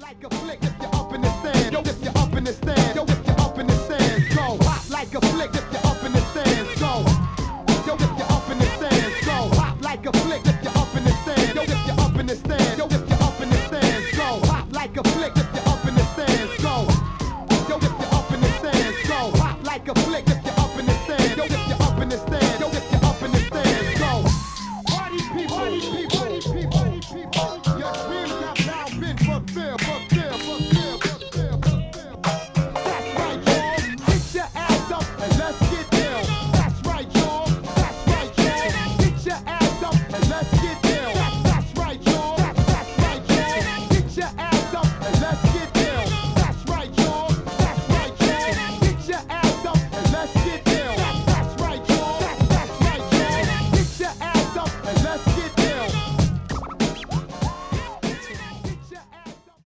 like a flick if you're up in the stand. Yo, if you're up in the stand. Yo, if you're up in the stand. Go. Hop like a flick if you're up in the stand. Go. Yo, if you're up in the stand. Go. Hop like a flick if you're up in the stand. Yo, if you're up in the stand. Yo, if you're up in the stand. Go. Hop like a flick if